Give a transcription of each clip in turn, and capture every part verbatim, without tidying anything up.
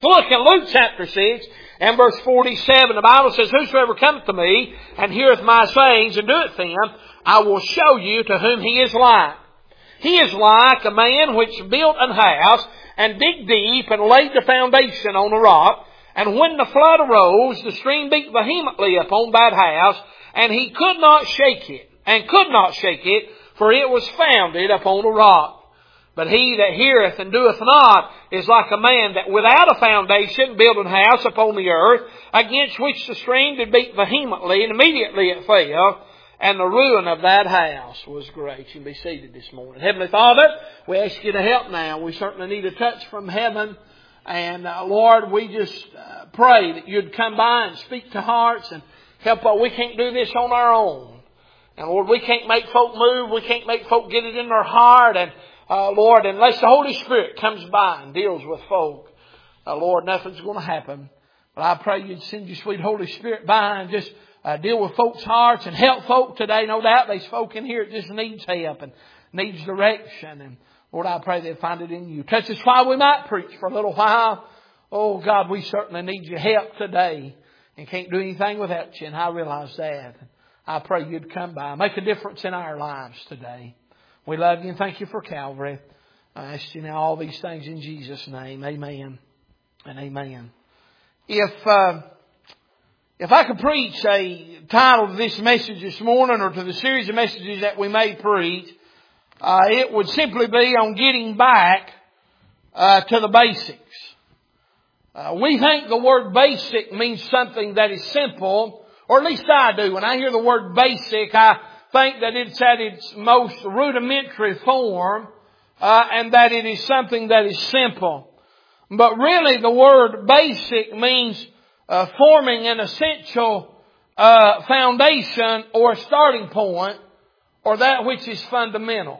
Look at Luke chapter six and verse forty-seven. The Bible says, "Whosoever cometh to me and heareth my sayings and doeth them, I will show you to whom he is like. He is like a man which built an house and digged deep and laid the foundation on a rock. And when the flood arose, the stream beat vehemently upon that house, and he could not shake it, and could not shake it, for it was founded upon a rock. But he that heareth and doeth not is like a man that without a foundation built an house upon the earth, against which the stream did beat vehemently, and immediately it fell, and the ruin of that house was great." You can be seated this morning. Heavenly Father, we ask you to help now. We certainly need a touch from heaven. And uh, Lord, we just uh, pray that you'd come by and speak to hearts and help us. We can't do this on our own. And Lord, we can't make folk move. We can't make folk get it in their heart. And Uh, Lord, unless the Holy Spirit comes by and deals with folk, uh, Lord, nothing's going to happen. But I pray you'd send your sweet Holy Spirit by and just uh, deal with folks' hearts and help folk today. No doubt there's folk in here that just needs help and needs direction. And Lord, I pray they'll find it in you. Touch us while we might preach for a little while. Oh God, we certainly need your help today and can't do anything without you. And I realize that. I pray you'd come by. Make a difference in our lives today. We love you and thank you for Calvary. I ask you now all these things in Jesus' name. Amen and amen. If uh, if I could preach a title to this message this morning, or to the series of messages that we may preach, uh, it would simply be on getting back uh, to the basics. Uh, we think the word basic means something that is simple, or at least I do. When I hear the word basic, I think that it's at its most rudimentary form, uh, and that it is something that is simple. But really the word basic means uh, forming an essential uh, foundation or starting point, or that which is fundamental.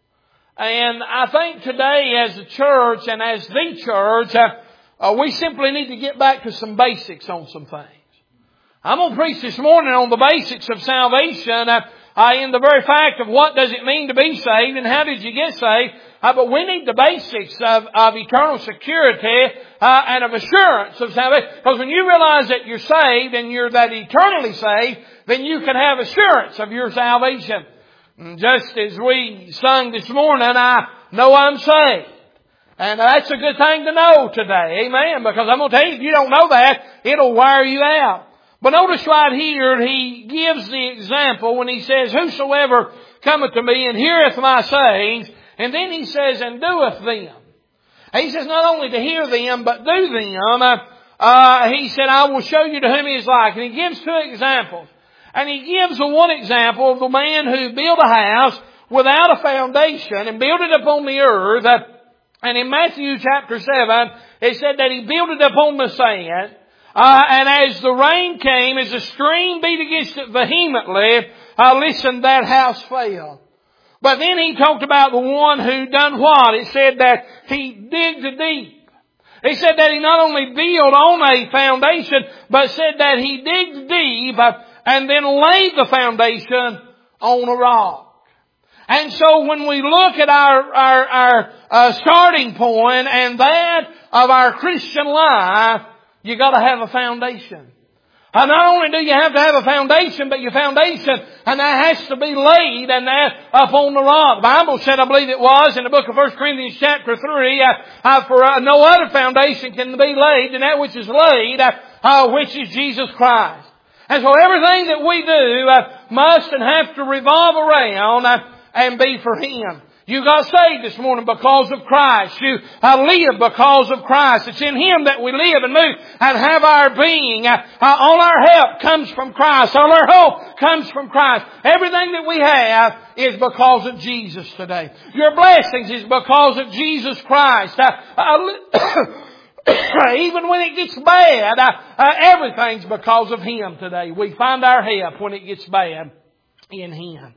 And I think today as a church and as the church, uh, uh, we simply need to get back to some basics on some things. I'm going to preach this morning on the basics of salvation, uh, Uh, in the very fact of what does it mean to be saved and how did you get saved. Uh, but we need the basics of, of eternal security uh, and of assurance of salvation. Because when you realize that you're saved and you're that eternally saved, then you can have assurance of your salvation. And just as we sung this morning, I know I'm saved. And that's a good thing to know today. Amen. Because I'm going to tell you, if you don't know that, it'll wear you out. But notice right here, he gives the example when he says, "Whosoever cometh to me and heareth my sayings," and then he says, "and doeth them." He says not only to hear them, but do them. Uh, uh, he said, "I will show you to whom he is like." And he gives two examples. And he gives the one example of the man who built a house without a foundation and built it upon the earth. Uh, and in Matthew chapter seven, it said that he built it upon the sand. Uh, and as the rain came, as the stream beat against it vehemently, uh, listen, that house fell. But then he talked about the one who done what? It said that he digged deep. He said that he not only built on a foundation, but said that he digged deep uh, and then laid the foundation on a rock. And so when we look at our, our, our uh, starting point and that of our Christian life, you got to have a foundation. And not only do you have to have a foundation, but your foundation, and that has to be laid and that upon the rock. The Bible said, I believe it was, in the book of First Corinthians chapter three, uh, uh, for uh, no other foundation can be laid than that which is laid, uh, uh, which is Jesus Christ. And so everything that we do uh, must and have to revolve around uh, and be for Him. You got saved this morning because of Christ. You uh, live because of Christ. It's in Him that we live and move and have our being. Uh, uh, all our help comes from Christ. All our hope comes from Christ. Everything that we have is because of Jesus today. Your blessings is because of Jesus Christ. Uh, uh, even when it gets bad, uh, uh, everything's because of Him today. We find our help when it gets bad in Him.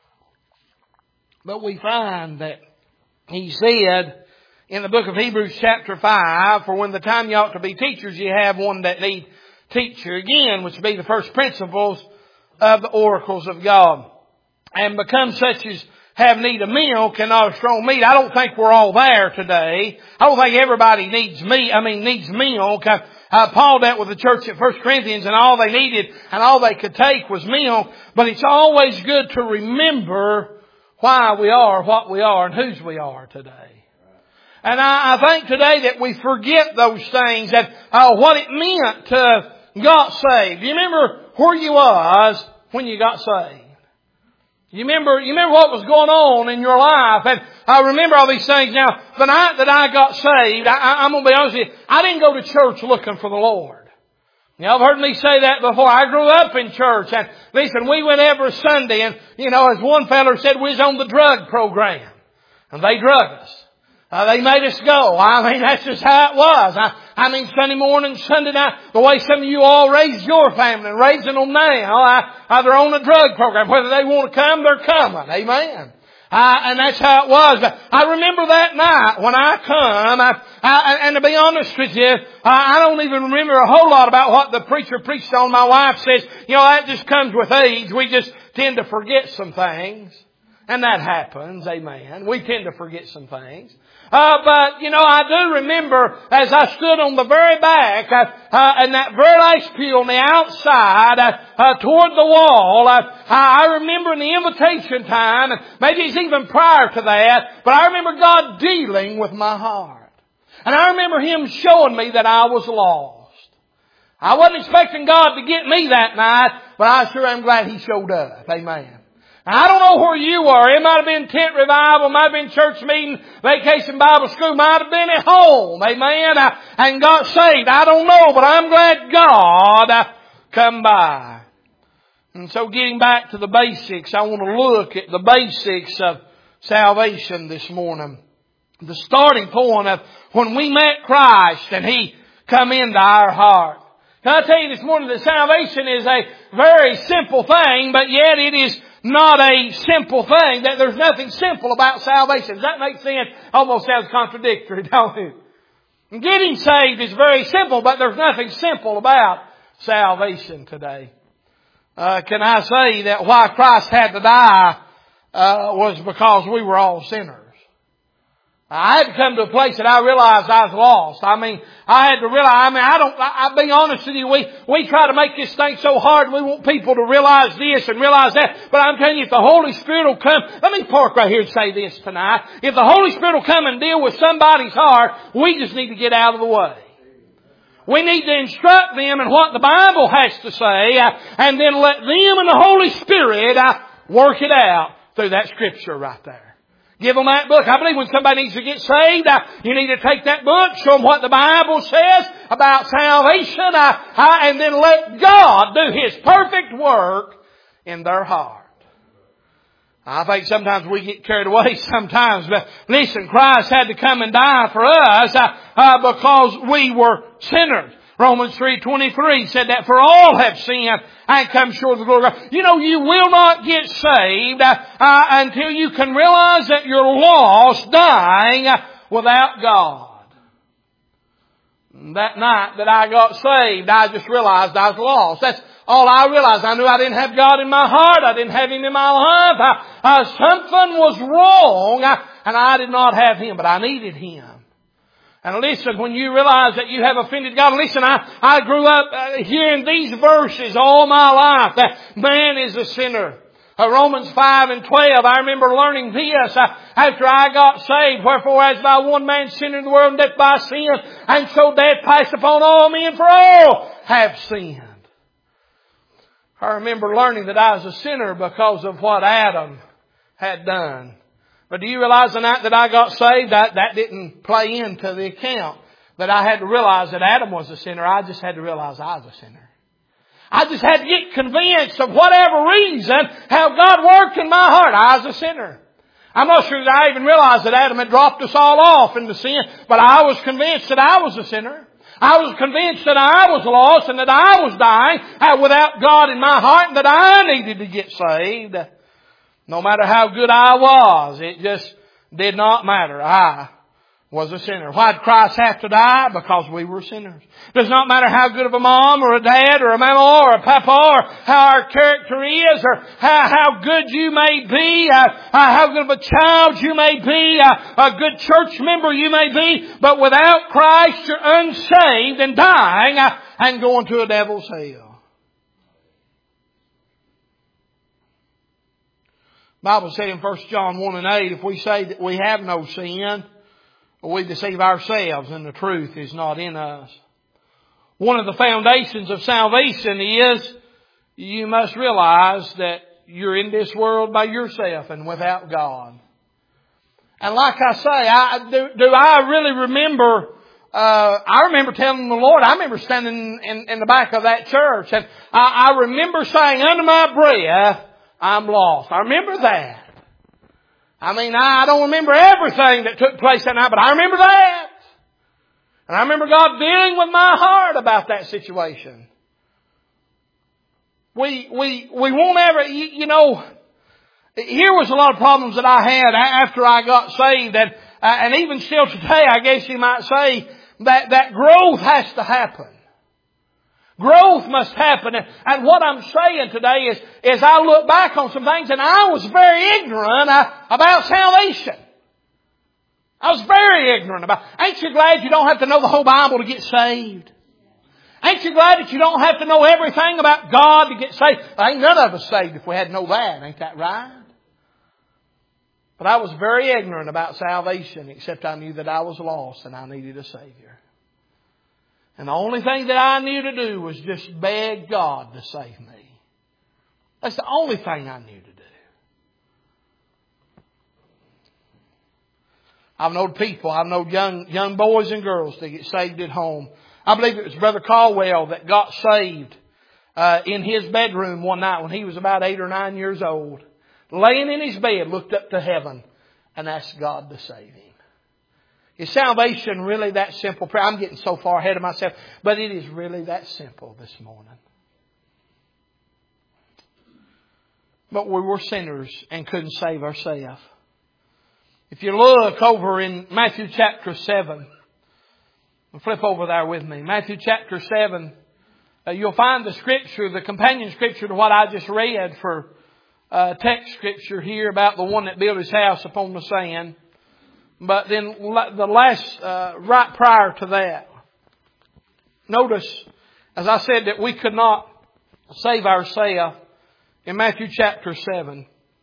But we find that he said in the book of Hebrews chapter five, for when the time you ought to be teachers, you have one that need teacher again, which would be the first principles of the oracles of God. And become such as have need of milk and not of strong meat. I don't think we're all there today. I don't think everybody needs meat, I mean needs milk. Uh, uh, Paul dealt with the church at First Corinthians and all they needed and all they could take was milk. But it's always good to remember why we are what we are and whose we are today. And I, I think today that we forget those things and uh, what it meant to got saved. You remember where you was when you got saved? You remember, you remember what was going on in your life. And I remember all these things. Now, the night that I got saved, I, I, I'm going to be honest with you, I didn't go to church looking for the Lord. You know, I've heard me say that before. I grew up in church. And listen, we went every Sunday. And, you know, as one fellow said, we was on the drug program. And they drug us. Uh, they made us go. I mean, that's just how it was. I, I mean, Sunday morning, Sunday night, the way some of you all raised your family and raising them now, I, I, they're on a drug program. Whether they want to come, they're coming. Amen. Uh, and that's how it was. But I remember that night when I come, I, I, and to be honest with you, I, I don't even remember a whole lot about what the preacher preached on. My wife says, you know, that just comes with age. We just tend to forget some things. And that happens, amen. We tend to forget some things. Uh, but, you know, I do remember as I stood on the very back, uh, uh, in that very last pew on the outside, uh, uh, toward the wall, uh, I remember in the invitation time, and maybe it's even prior to that, but I remember God dealing with my heart. And I remember Him showing me that I was lost. I wasn't expecting God to get me that night, but I sure am glad He showed up. Amen. I don't know where you are. It might have been tent revival, might have been church meeting, vacation Bible school, might have been at home, amen, and got saved. I don't know, but I'm glad God come by. And so getting back to the basics, I want to look at the basics of salvation this morning. The starting point of when we met Christ and He come into our heart. Can I tell you this morning that salvation is a very simple thing, but yet it is not a simple thing. That there's nothing simple about salvation. Does that make sense? Almost sounds contradictory, don't it? Getting saved is very simple, but there's nothing simple about salvation today. Uh, can I say that why Christ had to die uh, was because we were all sinners. I had to come to a place that I realized I was lost. I mean, I had to realize, I mean, I don't, I, I'll be honest with you, we, we try to make this thing so hard, we want people to realize this and realize that. But I'm telling you, if the Holy Spirit will come, let me park right here and say this tonight. If the Holy Spirit will come and deal with somebody's heart, we just need to get out of the way. We need to instruct them in what the Bible has to say, uh, and then let them and the Holy Spirit uh, work it out through that Scripture right there. Give them that book. I believe when somebody needs to get saved, uh, you need to take that book, show them what the Bible says about salvation, uh, uh, and then let God do His perfect work in their heart. I think sometimes we get carried away sometimes, but listen, Christ had to come and die for us uh, uh, because we were sinners. Romans three twenty-three said that for all have sinned and come short of the glory of God. You know, you will not get saved uh, uh, until you can realize that you're lost, dying uh, without God. That night that I got saved, I just realized I was lost. That's all I realized. I knew I didn't have God in my heart. I didn't have Him in my life. I, uh, something was wrong, uh, and I did not have Him, but I needed Him. And listen, when you realize that you have offended God, listen, I, I grew up uh, hearing these verses all my life, that man is a sinner. Uh, Romans five and twelve, I remember learning this uh, after I got saved. Wherefore, as by one man sin in the world, and death by sin, and so death passed upon all men, for all have sinned. I remember learning that I was a sinner because of what Adam had done. But do you realize the night that I got saved, that, that didn't play into the account. That I had to realize that Adam was a sinner. I just had to realize I was a sinner. I just had to get convinced of whatever reason how God worked in my heart. I was a sinner. I'm not sure that I even realized that Adam had dropped us all off into sin, but I was convinced that I was a sinner. I was convinced that I was lost and that I was dying without God in my heart and that I needed to get saved. No matter how good I was, it just did not matter. I was a sinner. Why did Christ have to die? Because we were sinners. Does not matter how good of a mom or a dad or a mama or a papa or how our character is or how, how good you may be, uh, how good of a child you may be, uh, a good church member you may be, but without Christ you're unsaved and dying uh, and going to a devil's hell. The Bible says in First John one and eight, if we say that we have no sin, we deceive ourselves and the truth is not in us. One of the foundations of salvation is you must realize that you're in this world by yourself and without God. And like I say, I, do, do I really remember, uh, I remember telling the Lord, I remember standing in, in the back of that church and I, I remember saying under my breath, I'm lost. I remember that. I mean, I don't remember everything that took place that night, but I remember that. And I remember God dealing with my heart about that situation. We, we, we won't ever, you, you know, here was a lot of problems that I had after I got saved, and, uh, and even still today, I guess you might say, that, that growth has to happen. Growth must happen. And what I'm saying today is, is I look back on some things and I was very ignorant about salvation. I was very ignorant about, ain't you glad you don't have to know the whole Bible to get saved? Ain't you glad that you don't have to know everything about God to get saved? Ain't none of us saved if we had to know that. Ain't that right? But I was very ignorant about salvation, except I knew that I was lost and I needed a Savior. And the only thing that I knew to do was just beg God to save me. That's the only thing I knew to do. I've known people, I've known young, young boys and girls that get saved at home. I believe it was Brother Caldwell that got saved uh, in his bedroom one night when he was about eight or nine years old. Laying in his bed, looked up to heaven and asked God to save him. Is salvation really that simple? Prayer? I'm getting so far ahead of myself, but it is really that simple this morning. But we were sinners and couldn't save ourselves. If you look over in Matthew chapter seven, flip over there with me. Matthew chapter seven, uh, you'll find the scripture, the companion scripture to what I just read for uh, text scripture here about the one that built his house upon the sand. But then the last, uh, right prior to that, notice, as I said, that we could not save ourselves in Matthew chapter seven.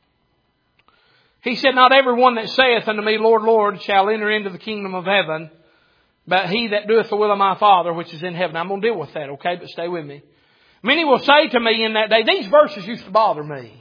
He said, not everyone that saith unto me, Lord, Lord, shall enter into the kingdom of heaven, but he that doeth the will of my Father which is in heaven. I'm going to deal with that, okay? But stay with me. Many will say to me in that day, these verses used to bother me.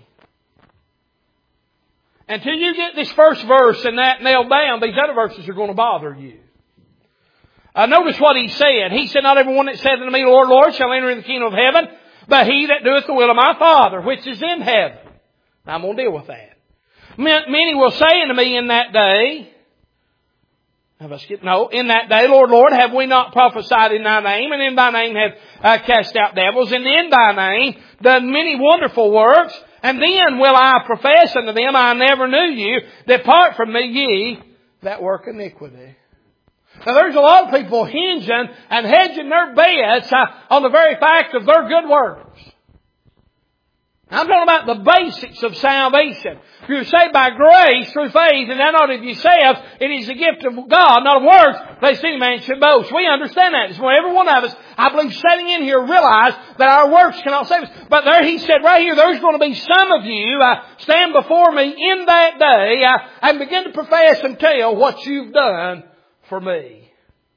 Until you get this first verse and that nailed down, these other verses are going to bother you. Uh, notice what he said. He said, not everyone that saith unto me, Lord, Lord, shall enter in the kingdom of heaven, but he that doeth the will of my Father which is in heaven. Now I'm going to deal with that. Many will say unto me in that day, have I skipped? No, in that day, Lord, Lord, have we not prophesied in thy name, and in thy name have uh, cast out devils, and in thy name done many wonderful works? And then will I profess unto them, I never knew you. Depart from me, ye that work iniquity. Now there's a lot of people hinging and hedging their bets uh, on the very fact of their good works. I'm talking about the basics of salvation. You're saved by grace through faith, and that not of yourself. It is a gift of God, not of works, lest any man should boast. We understand that. So every one of us, I believe, sitting in here realize that our works cannot save us. But there, he said right here, there's going to be some of you uh, stand before me in that day uh, and begin to profess and tell what you've done for me.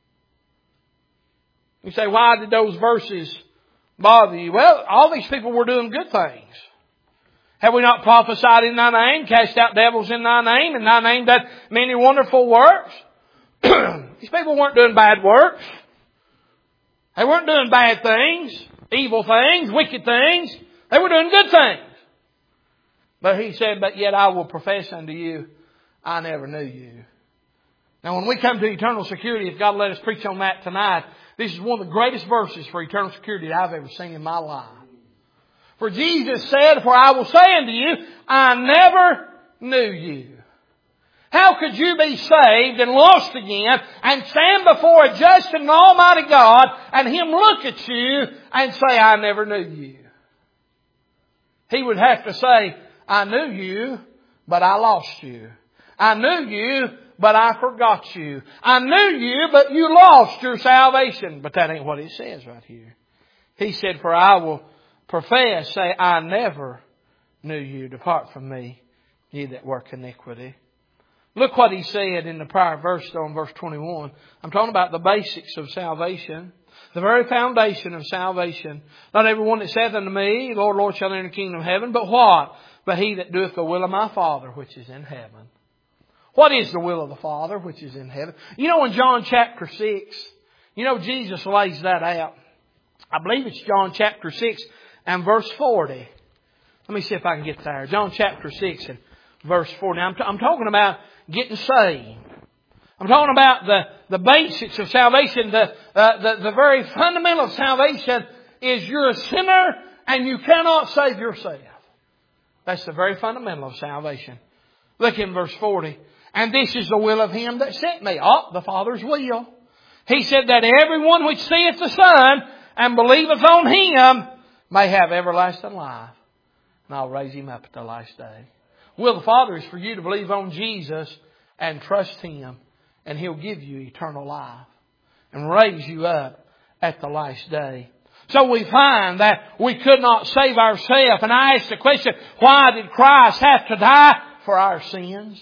You say, why did those verses bother you? Well, all these people were doing good things. Have we not prophesied in thy name, cast out devils in thy name, and thy name done many wonderful works? These people weren't doing bad works. They weren't doing bad things, evil things, wicked things. They were doing good things. But he said, but yet I will profess unto you, I never knew you. Now when we come to eternal security, if God let us preach on that tonight, this is one of the greatest verses for eternal security that I've ever seen in my life. For Jesus said, for I will say unto you, I never knew you. How could you be saved and lost again and stand before a just and almighty God and Him look at you and say, I never knew you? He would have to say, I knew you, but I lost you. I knew you, but I forgot you. I knew you, but you lost your salvation. But that ain't what it says right here. He said, for I will profess, say, I never knew you. Depart from me, ye that work iniquity. Look what He said in the prior verse, though, in verse twenty-one. I'm talking about the basics of salvation. The very foundation of salvation. Not everyone that saith unto me, Lord, Lord, shall enter the kingdom of heaven. But what? But he that doeth the will of my Father, which is in heaven. What is the will of the Father, which is in heaven? You know, in John chapter six, you know, Jesus lays that out. I believe it's John chapter six and verse forty. Let me see if I can get there. John chapter six and verse forty. Now, I'm, t- I'm talking about getting saved. I'm talking about the, the basics of salvation. The, uh, the, the very fundamental of salvation is you're a sinner and you cannot save yourself. That's the very fundamental of salvation. Look in verse forty. And this is the will of Him that sent me. Oh, the Father's will. He said that everyone which seeth the Son and believeth on Him may have everlasting life. And I'll raise him up at the last day. Will of the Father is for you to believe on Jesus and trust Him. And He'll give you eternal life. And raise you up at the last day. So we find that we could not save ourselves. And I ask the question, why did Christ have to die for our sins?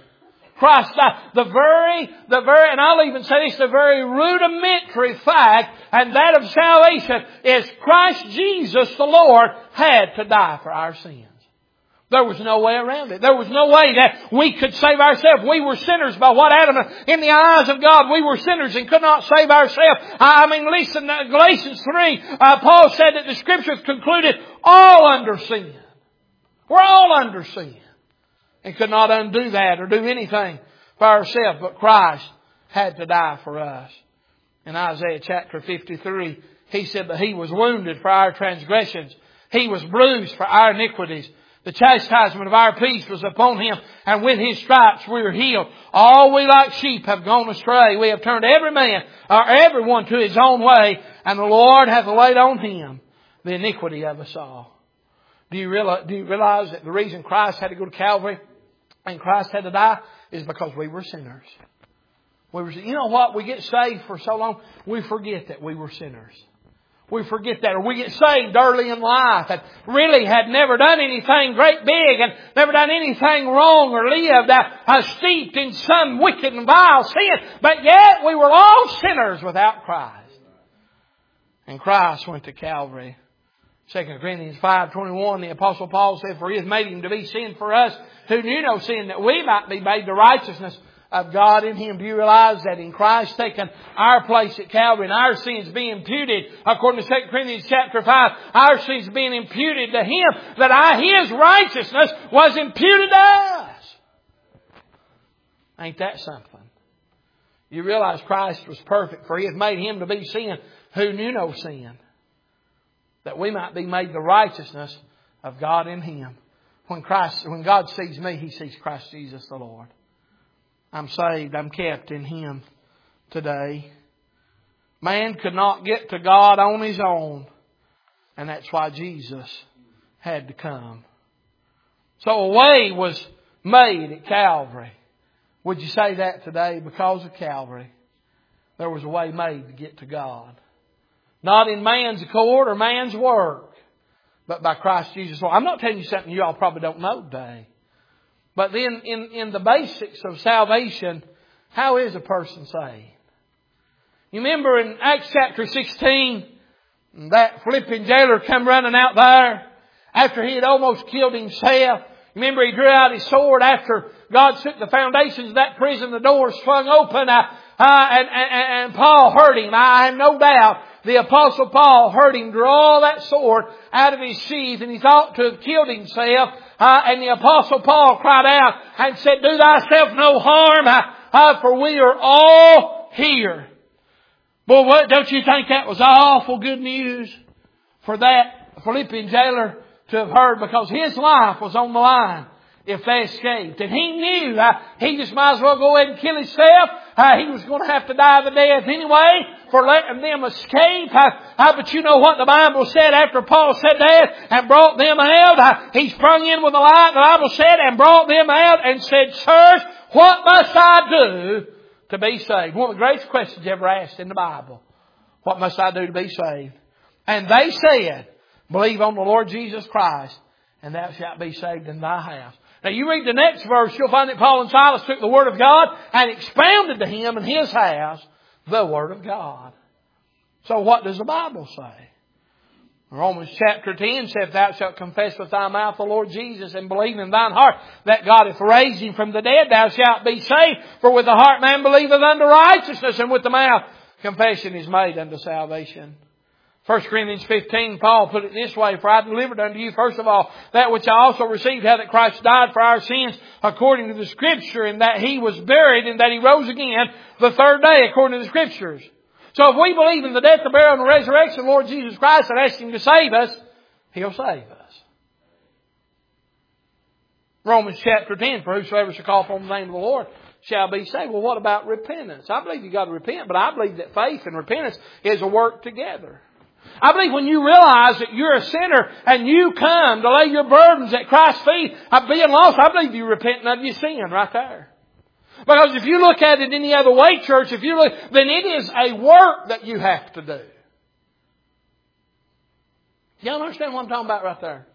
Christ died. The very, the very, and I'll even say this, the very rudimentary fact, and that of salvation, is Christ Jesus the Lord had to die for our sins. There was no way around it. There was no way that we could save ourselves. We were sinners by what Adam, in the eyes of God, we were sinners and could not save ourselves. I mean, listen, Galatians three, uh, Paul said that the Scriptures concluded all under sin. We're all under sin. And could not undo that or do anything for ourselves. But Christ had to die for us. In Isaiah chapter fifty-three, He said that He was wounded for our transgressions. He was bruised for our iniquities. The chastisement of our peace was upon Him. And with His stripes we are healed. All we like sheep have gone astray. We have turned every man or everyone to his own way. And the Lord hath laid on Him the iniquity of us all. Do you realize, do you realize that the reason Christ had to go to Calvary and Christ had to die is because we were sinners. We were, you know what? We get saved for so long, we forget that we were sinners. We forget that. Or we get saved early in life and really had never done anything great big and never done anything wrong or lived uh, uh, steeped in some wicked and vile sin. But yet we were all sinners without Christ. And Christ went to Calvary. Second Corinthians five twenty-one, the Apostle Paul said, for He hath made Him to be sin for us who knew no sin, that we might be made the righteousness of God in Him. Do you realize that in Christ taking our place at Calvary and our sins being imputed, according to Second Corinthians chapter five, our sins being imputed to Him, that I, His righteousness was imputed to us. Ain't that something? You realize Christ was perfect, for He hath made Him to be sin who knew no sin, that we might be made the righteousness of God in Him. When Christ, when God sees me, He sees Christ Jesus the Lord. I'm saved. I'm kept in Him today. Man could not get to God on his own. And that's why Jesus had to come. So a way was made at Calvary. Would you say that today? Because of Calvary, there was a way made to get to God. Not in man's accord or man's work, but by Christ Jesus. Well, I'm not telling you something you all probably don't know today. But then in, in the basics of salvation, how is a person saved? You remember in Acts chapter sixteen, that Philippian jailer come running out there after he had almost killed himself. Remember he drew out his sword after God took the foundations of that prison, the doors swung open, uh, uh, and, and, and Paul heard him. I have no doubt the Apostle Paul heard him draw that sword out of his sheath, and he thought to have killed himself. Uh, and the Apostle Paul cried out and said, do thyself no harm, uh, uh, for we are all here. Boy, what, don't you think that was awful good news for that Philippian jailer to have heard? Because his life was on the line. if they escaped. And he knew uh, he just might as well go ahead and kill himself. Uh, he was going to have to die the death anyway for letting them escape. Uh, uh, but you know what the Bible said after Paul said that and brought them out? Uh, he sprung in with the light, the Bible said, and brought them out and said, Sirs, what must I do to be saved? One of the greatest questions ever asked in the Bible. What must I do to be saved? And they said, believe on the Lord Jesus Christ, and thou shalt be saved in thy house. Now you read the next verse, you'll find that Paul and Silas took the Word of God and expounded to him in his house the Word of God. So what does the Bible say? Romans chapter ten says, thou shalt confess with thy mouth the Lord Jesus and believe in thine heart that God hath raised him from the dead, thou shalt be saved. For with the heart man believeth unto righteousness, and with the mouth confession is made unto salvation. First Corinthians fifteen, Paul put it this way, For I delivered unto you first of all that which I also received, how that Christ died for our sins according to the Scripture, and that He was buried, and that He rose again the third day according to the Scriptures. So if we believe in the death, the burial, and the resurrection of the Lord Jesus Christ and ask Him to save us, He'll save us. Romans chapter ten, For whosoever shall call upon the name of the Lord shall be saved. Well, what about repentance? I believe you've got to repent, but I believe that faith and repentance is a work together. I believe when you realize that you're a sinner and you come to lay your burdens at Christ's feet, of being lost, I believe you repent of your sin right there. Because if you look at it any other way, church, if you look, then it is a work that you have to do. Y'all understand what I'm talking about right there?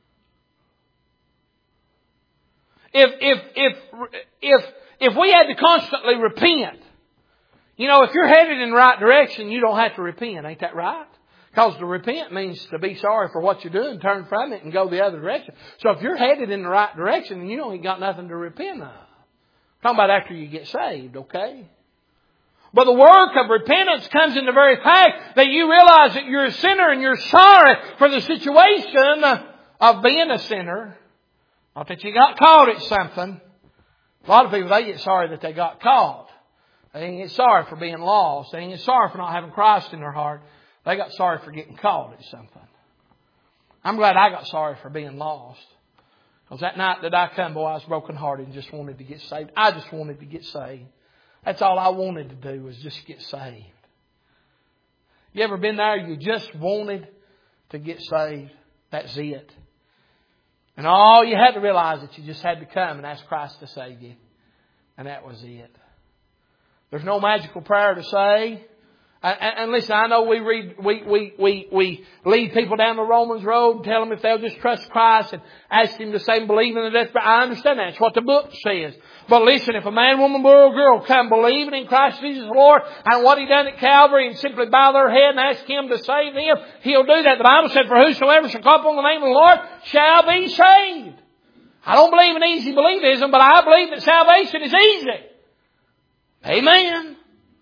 If if if if if we had to constantly repent, you know, if you're headed in the right direction, you don't have to repent. Ain't that right? Because to repent means to be sorry for what you're doing, turn from it, and go the other direction. So if you're headed in the right direction, then you don't ain't got nothing to repent of. I'm talking about after you get saved, okay? But the work of repentance comes in the very fact that you realize that you're a sinner and you're sorry for the situation of being a sinner. Not that you got caught at something. A lot of people, they get sorry that they got caught. They didn't get sorry for being lost. They didn't get sorry for not having Christ in their heart. They got sorry for getting caught at something. I'm glad I got sorry for being lost. Because that night that I come, boy, I was brokenhearted and just wanted to get saved. I just wanted to get saved. That's all I wanted to do was just get saved. You ever been there? You just wanted to get saved. That's it. And all you had to realize that you just had to come and ask Christ to save you. And that was it. There's no magical prayer to say. And, and listen, I know we read, we, we, we, we lead people down the Romans road and tell them if they'll just trust Christ and ask Him to save and believe in the death. I understand that. It's what the book says. But listen, if a man, woman, boy, or girl come believing in Christ Jesus the Lord and what He done at Calvary and simply bow their head and ask Him to save them, He'll do that. The Bible said, For whosoever shall call upon the name of the Lord shall be saved. I don't believe in easy believism, but I believe that salvation is easy. Amen.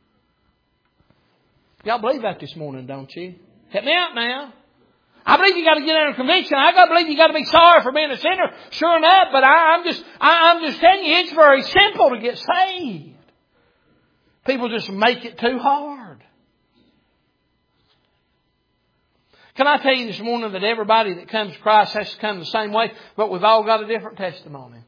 Y'all believe that this morning, don't you? Help me out now. I believe you got to get under conviction. I got to believe you got to be sorry for being a sinner. Sure enough, but I, I'm just, I, I'm just telling you, it's very simple to get saved. People just make it too hard. Can I tell you this morning that everybody that comes to Christ has to come the same way, but we've all got a different testimony.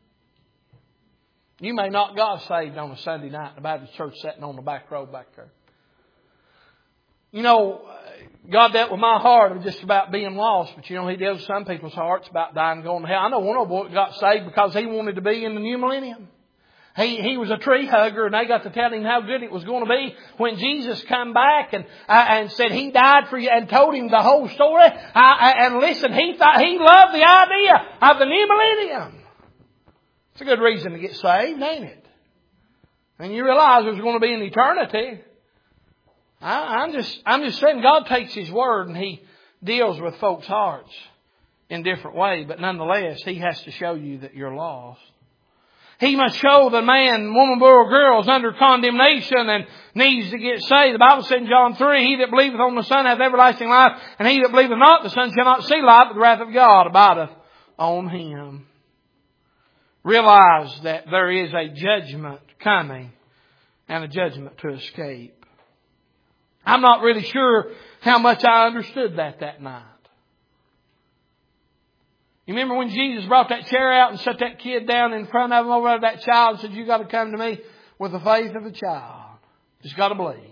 You may not got saved on a Sunday night in the Baptist church sitting on the back row back there. You know, God dealt with my heart of just about being lost. But you know, He deals with some people's hearts about dying and going to hell. I know one old boy got saved because he wanted to be in the new millennium. He he was a tree hugger, and they got to tell him how good it was going to be when Jesus come back and uh, and said He died for you and told him the whole story. Uh, and listen, he thought he loved the idea of the new millennium. It's a good reason to get saved, ain't it? And you realize there's going to be an eternity. I, I'm just I'm just saying God takes His word and He deals with folks' hearts in different ways, but nonetheless He has to show you that you're lost. He must show the man, woman, boy, or girl is under condemnation and needs to get saved. The Bible said in John three, He that believeth on the Son hath everlasting life, and he that believeth not the Son shall not see life, but the wrath of God abideth on him. Realize that there is a judgment coming and a judgment to escape. I'm not really sure how much I understood that that night. You remember when Jesus brought that chair out and set that kid down in front of him over that child and said, you got to come to me with the faith of a child. Just got to believe.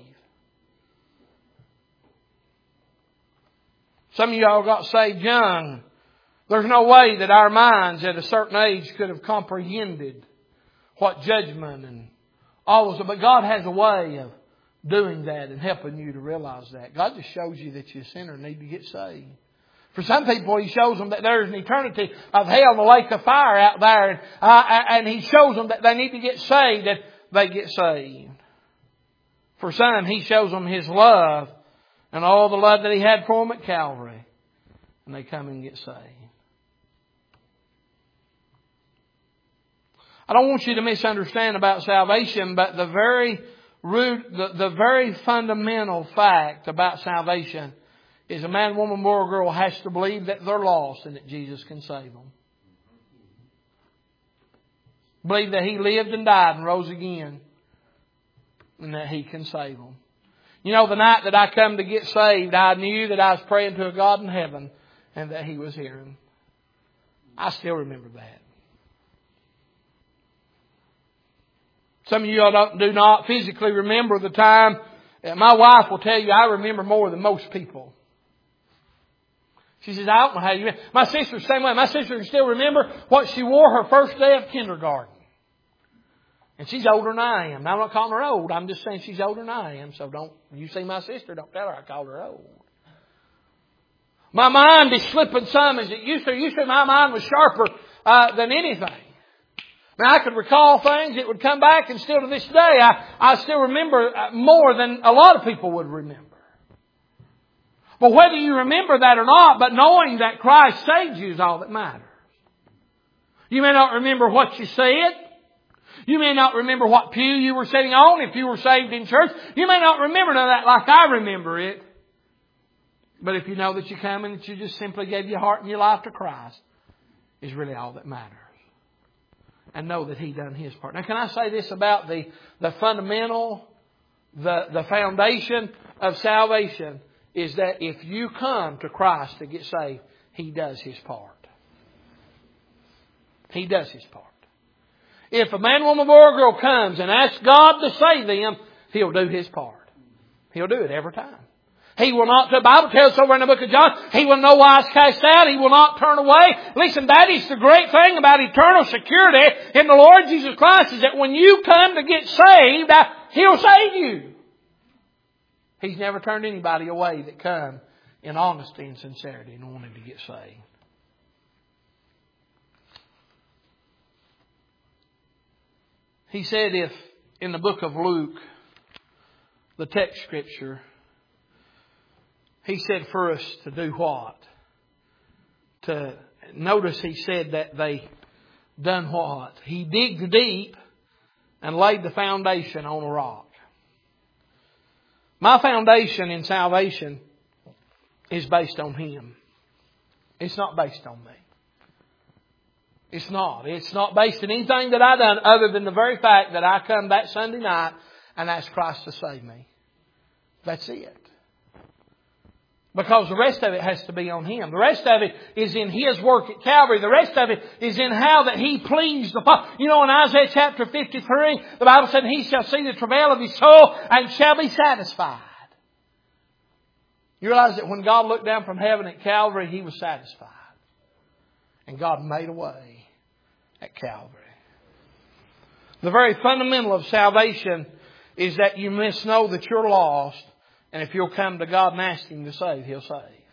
Some of y'all got saved young. There's no way that our minds at a certain age could have comprehended what judgment and all those. But God has a way of doing that and helping you to realize that. God just shows you that you're a sinner and need to get saved. For some people, He shows them that there's an eternity of hell and the lake of fire out there. And, uh, and He shows them that they need to get saved, and they get saved. For some, He shows them His love and all the love that He had for them at Calvary. And they come and get saved. I don't want you to misunderstand about salvation, but the very root, the, the very fundamental fact about salvation is a man, woman, boy, or girl has to believe that they're lost and that Jesus can save them. Believe that He lived and died and rose again and that He can save them. You know, the night that I come to get saved, I knew that I was praying to a God in heaven and that He was hearing. I still remember that. Some of you don't, do not physically remember the time. My wife will tell you I remember more than most people. She says, I don't know how you... My sister's the same way. My sister can still remember what she wore her first day of kindergarten. And she's older than I am. Now, I'm not calling her old. I'm just saying she's older than I am. So don't, you see my sister, don't tell her I called her old. My mind is slipping some as it used to. Used to my mind was sharper uh, than anything. Now, I could recall things. It would come back, and still to this day, I, I still remember more than a lot of people would remember. But whether you remember that or not, but knowing that Christ saved you is all that matters. You may not remember what you said. You may not remember what pew you were sitting on if you were saved in church. You may not remember none of that like I remember it. But if you know that you come and that you just simply gave your heart and your life to Christ, is really all that matters. And know that He done His part. Now, can I say this about the, the fundamental, the, the foundation of salvation is that if you come to Christ to get saved, He does His part. He does His part. If a man, woman, boy, or girl comes and asks God to save them, He'll do His part. He'll do it every time. He will not, the Bible tells us over in the book of John, He will no wise cast out. He will not turn away. Listen, that is the great thing about eternal security in the Lord Jesus Christ, is that when you come to get saved, He'll save you. He's never turned anybody away that come in honesty and sincerity and wanted to get saved. He said if in the book of Luke, the text scripture, He said for us to do what? To notice He said that they done what? He digged deep and laid the foundation on a rock. My foundation in salvation is based on Him. It's not based on me. It's not. It's not based on anything that I've done other than the very fact that I come that Sunday night and ask Christ to save me. That's it. Because the rest of it has to be on Him. The rest of it is in His work at Calvary. The rest of it is in how that He pleased the Father. You know, in Isaiah chapter fifty-three, the Bible said, He shall see the travail of His soul and shall be satisfied. You realize that when God looked down from heaven at Calvary, He was satisfied. And God made a way at Calvary. The very fundamental of salvation is that you must know that you're lost. And if you'll come to God and ask Him to save, He'll save.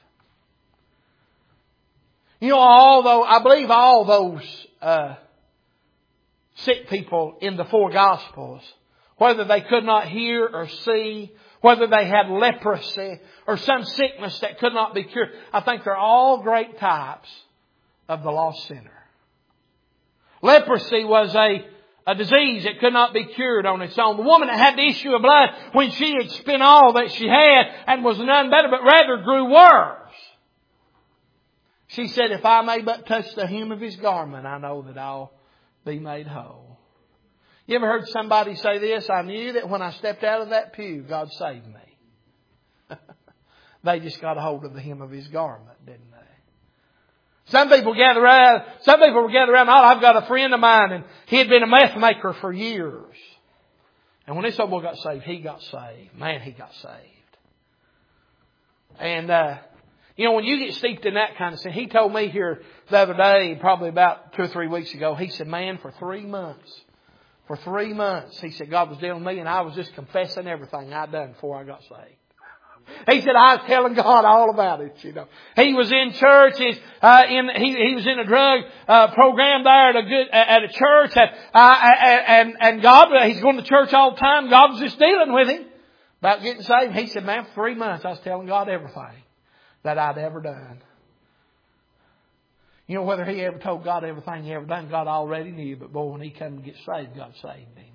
You know, although I believe all those uh, sick people in the four Gospels, whether they could not hear or see, whether they had leprosy or some sickness that could not be cured, I think they're all great types of the lost sinner. Leprosy was a A disease that could not be cured on its own. The woman that had the issue of blood, when she had spent all that she had and was none better, but rather grew worse, she said, if I may but touch the hem of His garment, I know that I'll be made whole. You ever heard somebody say this? I knew that when I stepped out of that pew, God saved me. They just got a hold of the hem of His garment, didn't they? Some people gather around, some people were gathered around. Oh, I've got a friend of mine and he had been a meth maker for years. And when this old boy got saved, he got saved. Man, he got saved. And, uh, you know, when you get steeped in that kind of sin, he told me here the other day, probably about two or three weeks ago, he said, man, for three months, for three months, he said, God was dealing with me and I was just confessing everything I'd done before I got saved. He said, I was telling God all about it, you know. He was in churches, uh, in, he, he was in a drug, uh, program there at a good, at a church, at, uh, and, and God, he's going to church all the time. God was just dealing with him about getting saved. He said, man, for three months I was telling God everything that I'd ever done. You know, whether he ever told God everything he ever done, God already knew, but boy, when he came to get saved, God saved him.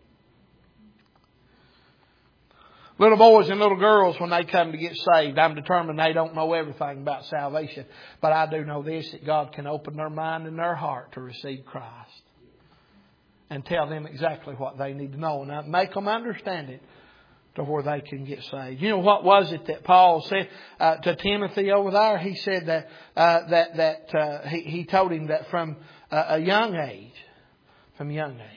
Little boys and little girls, when they come to get saved, I'm determined they don't know everything about salvation. But I do know this, that God can open their mind and their heart to receive Christ. And tell them exactly what they need to know. And make them understand it to where they can get saved. You know, what was it that Paul said uh, to Timothy over there? He said that uh, that that uh, he, he told him that from uh, a young age, from a young age,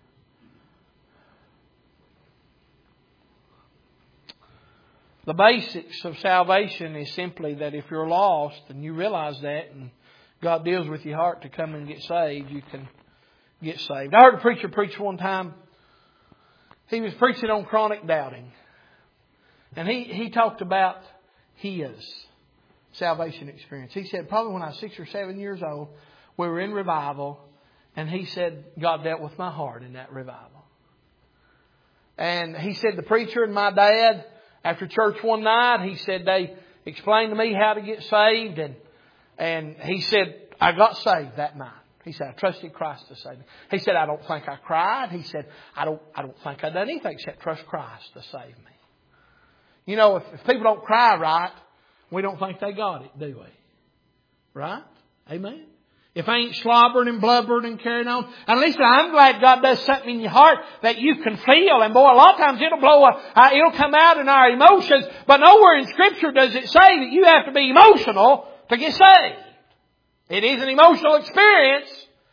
the basics of salvation is simply that if you're lost and you realize that and God deals with your heart to come and get saved, you can get saved. I heard a preacher preach one time. He was preaching on chronic doubting. And he, he talked about his salvation experience. He said probably when I was six or seven years old, we were in revival. And he said God dealt with my heart in that revival. And he said the preacher and my dad, after church one night, he said they explained to me how to get saved. And, and he said, I got saved that night. He said, I trusted Christ to save me. He said, I don't think I cried. He said, I don't, I don't think I done anything except trust Christ to save me. You know, if, if people don't cry right, we don't think they got it, do we? Right? Amen? If I ain't slobbering and blubbering and carrying on. And listen, I'm glad God does something in your heart that you can feel. And boy, a lot of times it'll blow up, uh, it'll come out in our emotions. But nowhere in Scripture does it say that you have to be emotional to get saved. It is an emotional experience.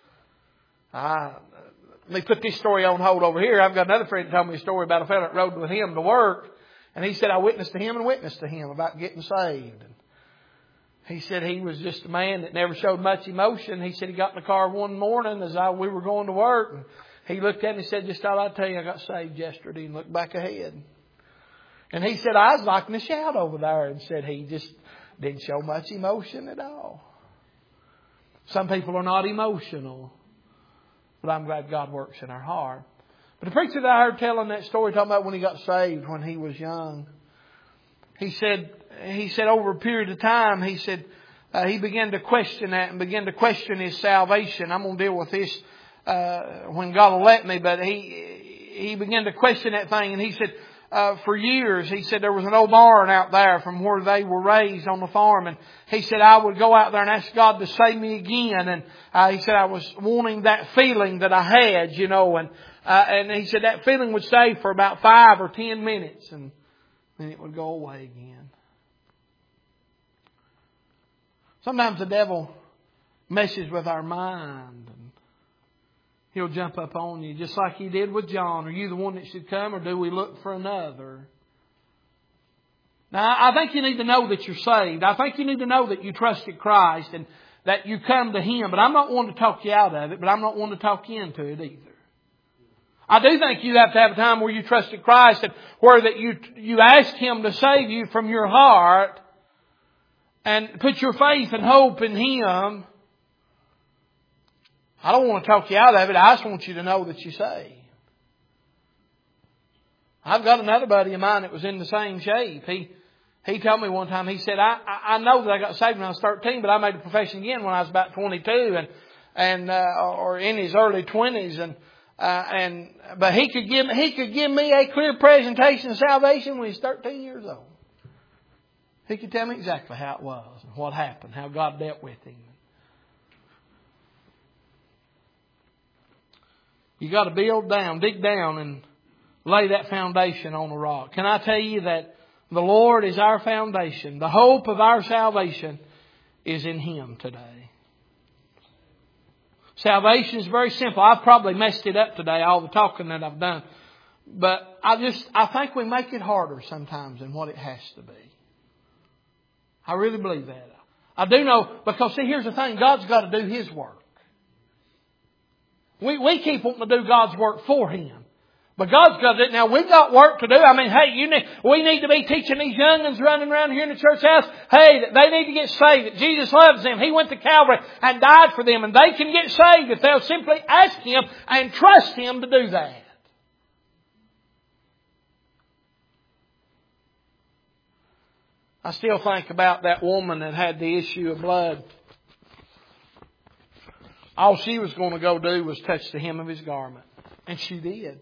Uh, let me put this story on hold over here. I've got another friend that told me a story about a fellow that rode with him to work. And he said, I witnessed to him and witnessed to him about getting saved. He said he was just a man that never showed much emotion. He said he got in the car one morning as I, we were going to work. And he looked at me and said, just thought I'd tell you I got saved yesterday, and looked back ahead. And he said, I was knocking a shout over there, and said he just didn't show much emotion at all. Some people are not emotional, but I'm glad God works in our heart. But the preacher that I heard telling that story, talking about when he got saved when he was young, he said, he said over a period of time, he said, uh, he began to question that and began to question his salvation. I'm going to deal with this uh, when God will let me, but he he began to question that thing. And he said, uh, for years, he said there was an old barn out there from where they were raised on the farm. And he said, I would go out there and ask God to save me again. And uh, he said, I was wanting that feeling that I had, you know. And, uh, and he said that feeling would stay for about five or ten minutes. And then it would go away again. Sometimes the devil messes with our mind. And he'll jump up on you just like he did with John. Are you the one that should come, or do we look for another? Now, I think you need to know that you're saved. I think you need to know that you trusted Christ and that you come to Him. But I'm not one to talk you out of it, but I'm not one to talk you into it either. I do think you have to have a time where you trusted Christ and where that you you asked Him to save you from your heart and put your faith and hope in Him. I don't want to talk you out of it. I just want you to know that you're saved. I've got another buddy of mine that was in the same shape. He he told me one time, he said, I, I know that I got saved when I was thirteen, but I made a profession again when I was about twenty-two and and uh, or in his early twenties. And uh, and but he could give he could give me a clear presentation of salvation when he's thirteen years old. He could tell me exactly how it was and what happened, how God dealt with him. You got to build down, dig down, and lay that foundation on the rock. Can I tell you that the Lord is our foundation? The hope of our salvation is in Him today. Salvation is very simple. I've probably messed it up today, all the talking that I've done. But I just, I think we make it harder sometimes than what it has to be. I really believe that. I do know, because see, here's the thing. God's got to do His work. We, we keep wanting to do God's work for Him. But God's got to do it. Now, we've got work to do. I mean, hey, you need, we need to be teaching these young'uns running around here in the church house, hey, that they need to get saved, that Jesus loves them. He went to Calvary and died for them, and they can get saved if they'll simply ask Him and trust Him to do that. I still think about that woman that had the issue of blood. All she was going to go do was touch the hem of His garment. And she did.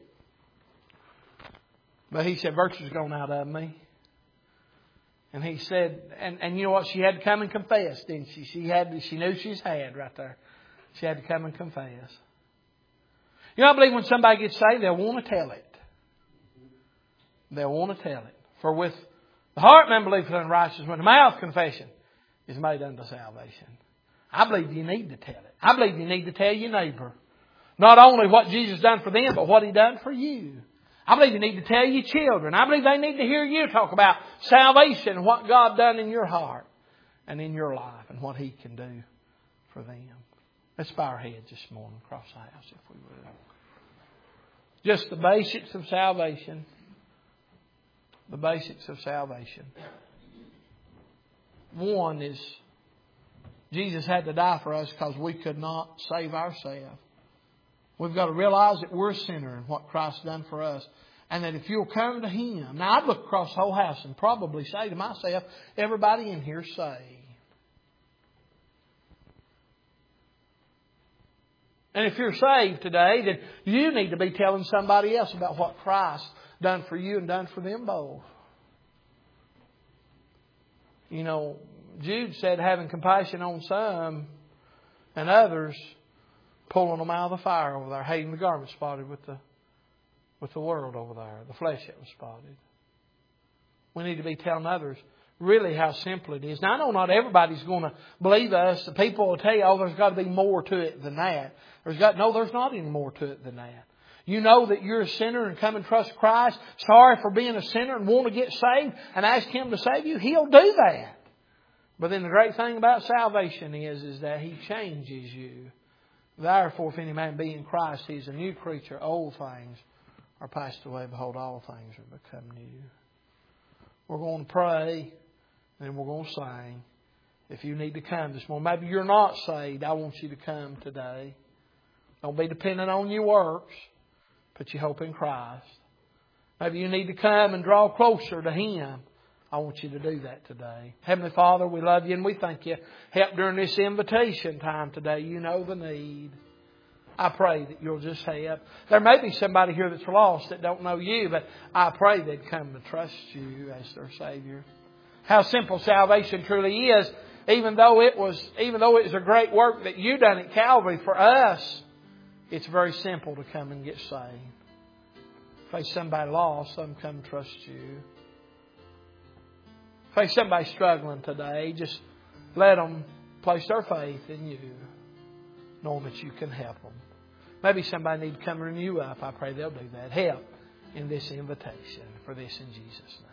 But He said, virtue's gone out of me. And He said, and, and you know what? She had to come and confess, didn't she? She had, she knew she's had right there. She had to come and confess. You know, I believe when somebody gets saved, they'll want to tell it. They'll want to tell it. For with the heart man believeth unto righteousness, when the mouth confession is made unto salvation. I believe you need to tell it. I believe you need to tell your neighbor not only what Jesus done for them, but what He done for you. I believe you need to tell your children. I believe they need to hear you talk about salvation and what God done in your heart and in your life and what He can do for them. Let's bow our heads this morning across the house, if we will. Just the basics of salvation. The basics of salvation. One is Jesus had to die for us because we could not save ourselves. We've got to realize that we're a sinner and what Christ done for us. And that if you'll come to Him. Now I'd look across the whole house and probably say to myself, everybody in here saved. And if you're saved today, then you need to be telling somebody else about what Christ done for you and done for them both. You know, Jude said having compassion on some and others, pulling them out of the fire over there, hating the garment spotted with the with the world over there, the flesh that was spotted. We need to be telling others really how simple it is. Now, I know not everybody's going to believe us. The people will tell you, oh, there's got to be more to it than that. There's got no, there's not any more to it than that. You know that you're a sinner and come and trust Christ, sorry for being a sinner and want to get saved and ask Him to save you, He'll do that. But then the great thing about salvation is, is that He changes you. Therefore, if any man be in Christ, he's a new creature. Old things are passed away. Behold, all things are become new. We're going to pray and we're going to sing. If you need to come this morning, maybe you're not saved, I want you to come today. Don't be dependent on your works. Put your hope in Christ. Maybe you need to come and draw closer to Him. I want you to do that today. Heavenly Father, we love You and we thank You. Help during this invitation time today. You know the need. I pray that You'll just help. There may be somebody here that's lost that don't know You, but I pray they'd come to trust You as their Savior. How simple salvation truly is, even though it was, even though it was a great work that You done at Calvary for us. It's very simple to come and get saved. If there's somebody lost, let them come trust You. If there's somebody struggling today, just let them place their faith in You, knowing that You can help them. Maybe somebody needs to come ring You up. I pray they'll do that. Help in this invitation. For this in Jesus' name.